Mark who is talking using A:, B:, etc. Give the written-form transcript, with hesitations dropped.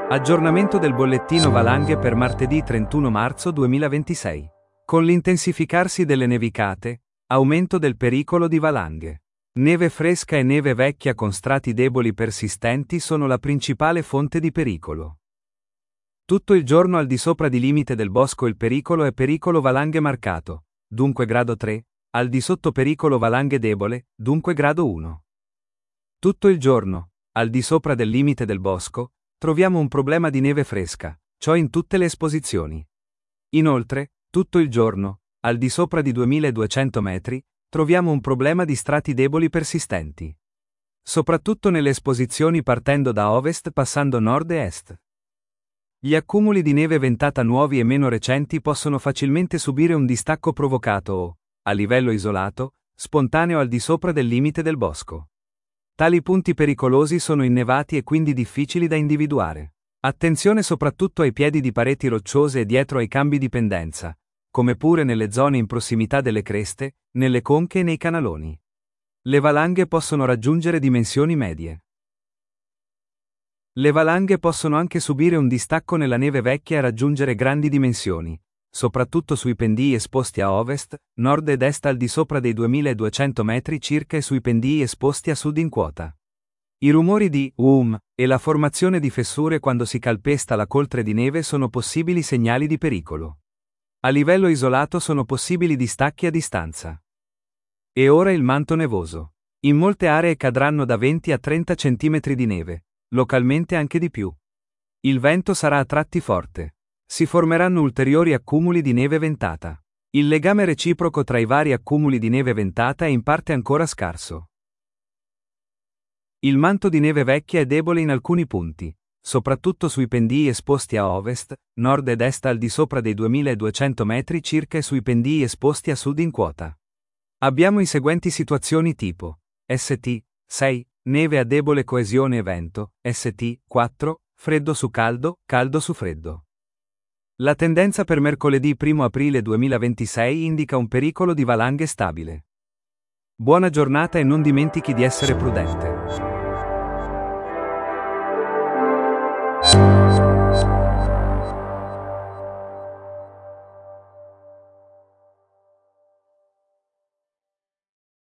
A: Aggiornamento del bollettino valanghe per martedì 31 marzo 2026. Con l'intensificarsi delle nevicate, aumento del pericolo di valanghe. Neve fresca e neve vecchia con strati deboli persistenti sono la principale fonte di pericolo. Tutto il giorno al di sopra di limite del bosco il pericolo è pericolo valanghe marcato, dunque grado 3, al di sotto pericolo valanghe debole, dunque grado 1. Tutto il giorno, al di sopra del limite del bosco, troviamo un problema di neve fresca, ciò in tutte le esposizioni. Inoltre, tutto il giorno, al di sopra di 2200 metri, troviamo un problema di strati deboli persistenti. Soprattutto nelle esposizioni partendo da ovest passando nord e est. Gli accumuli di neve ventata nuovi e meno recenti possono facilmente subire un distacco provocato o, a livello isolato, spontaneo al di sopra del limite del bosco. Tali punti pericolosi sono innevati e quindi difficili da individuare. Attenzione soprattutto ai piedi di pareti rocciose e dietro ai cambi di pendenza, come pure nelle zone in prossimità delle creste, nelle conche e nei canaloni. Le valanghe possono raggiungere dimensioni medie. Le valanghe possono anche subire un distacco nella neve vecchia e raggiungere grandi dimensioni, soprattutto sui pendii esposti a ovest, nord ed est al di sopra dei 2200 metri circa e sui pendii esposti a sud in quota. I rumori di e la formazione di fessure quando si calpesta la coltre di neve sono possibili segnali di pericolo. A livello isolato sono possibili distacchi a distanza. E ora il manto nevoso. In molte aree cadranno da 20 a 30 cm di neve, localmente anche di più. Il vento sarà a tratti forte. Si formeranno ulteriori accumuli di neve ventata. Il legame reciproco tra i vari accumuli di neve ventata è in parte ancora scarso. Il manto di neve vecchia è debole in alcuni punti, soprattutto sui pendii esposti a ovest, nord ed est al di sopra dei 2200 metri circa e sui pendii esposti a sud in quota. Abbiamo i seguenti situazioni tipo: St. 6, neve a debole coesione e vento, St. 4, freddo su caldo, caldo su freddo. La tendenza per mercoledì 1 aprile 2026 indica un pericolo di valanghe stabile. Buona giornata e non dimentichi di essere prudente.